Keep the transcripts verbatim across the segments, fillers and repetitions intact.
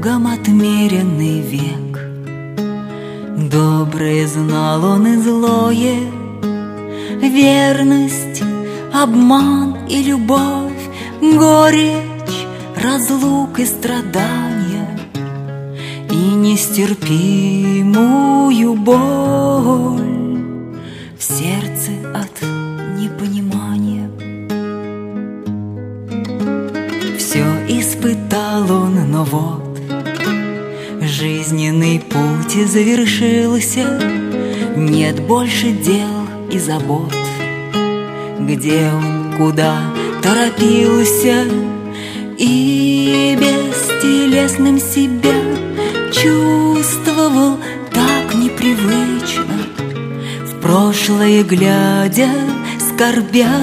Богом отмеренный век. Доброе знал он и злое, верность, обман и любовь, горечь, разлук и страдания, и нестерпимую боль в сердце от непонимания. Все испытал он, но вот жизненный путь завершился, нет больше дел и забот. Где он, куда торопился, и бестелесным себя чувствовал так непривычно, в прошлое глядя, скорбя,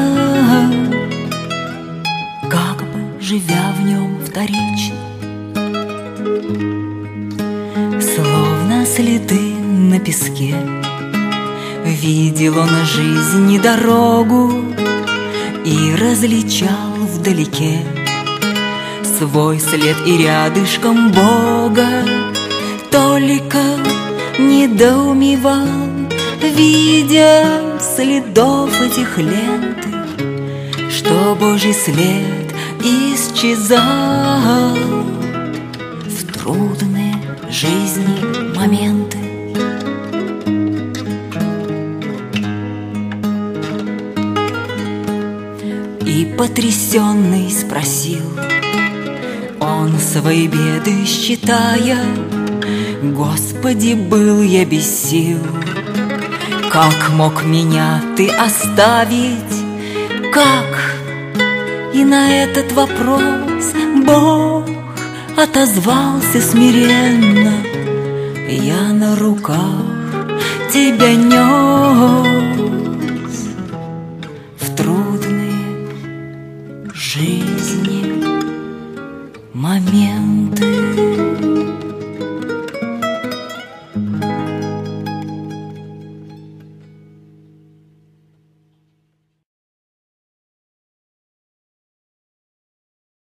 как бы живя в нем вторично. Словно следы на песке видел он жизнь и дорогу, и различал вдалеке свой след и рядышком Бога. Только недоумевал, видя следов этих ленты, что Божий след исчезал в трудные жизни моменты. И потрясенный спросил он, свои беды считая: Господи, был я без сил, как мог меня Ты оставить? Как? И на этот вопрос Бог отозвался смиренно: я на руках тебя нес